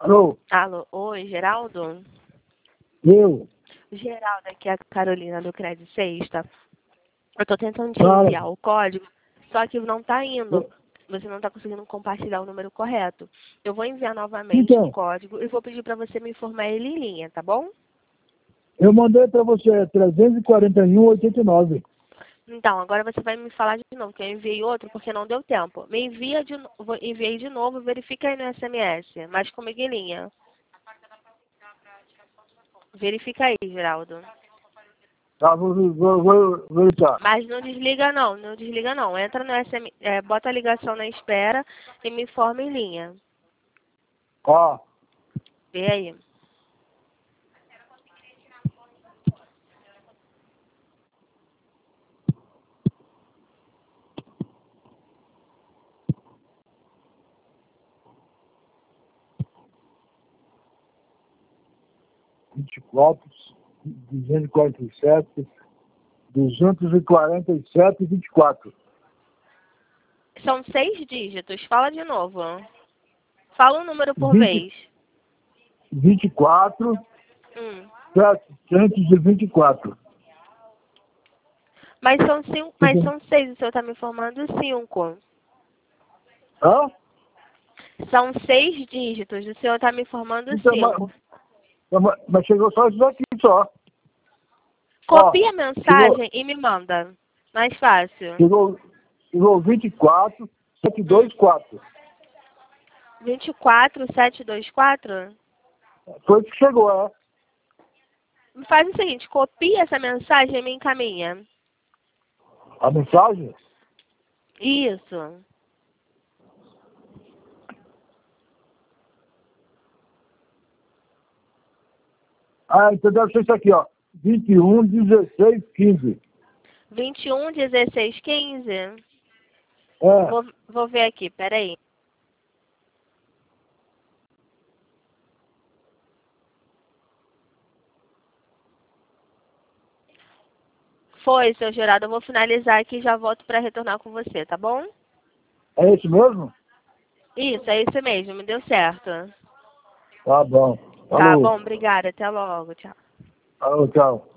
Alô? Alô, oi, Geraldo? Eu? Geraldo, aqui é a Carolina do Crédito Sexta. Eu tô tentando te Fala. enviar o código, só que não tá indo. Você não tá conseguindo compartilhar o número correto. Eu vou enviar novamente o Então, código e vou pedir para você me informar ele em linha, tá bom? eu mandei para você 341,89. Então, agora você vai me falar de novo, que eu enviei outro porque não deu tempo. Me envia de novo, enviei de novo, verifica aí no SMS, mas comigo em linha. Verifica aí, Geraldo. Tá, vou verificar. Mas não desliga não, não desliga não. Entra no SMS, bota a ligação na espera e me informa em linha. Ó, Vê aí. vinte e quatro, 247, 247 e 24. São 6 dígitos. Fala de novo. Fala um número por 20, vez. 24, Hum. 724. Mas são 5, mas são 6. O senhor está me informando 5. Hã? São 6 dígitos. O senhor está me informando Então, 5. mas chegou só isso daqui só. Copia a Ó, mensagem e me manda. Mais fácil. chegou 24, 724. 24, 724? Foi o que chegou, é? Me faz o seguinte, copia essa mensagem e me encaminha. A mensagem? Isso. Ah, então deve ser isso aqui, ó. 21, 16, 15. 21, 16, 15. É. Vou ver aqui, peraí. Foi, seu Geraldo. Eu vou finalizar aqui e já volto para retornar com você, tá bom? É isso mesmo? Isso, é isso mesmo. Me deu certo. Tá bom. Tá Falou. bom, obrigada. Até logo. Tchau. Falou, tchau.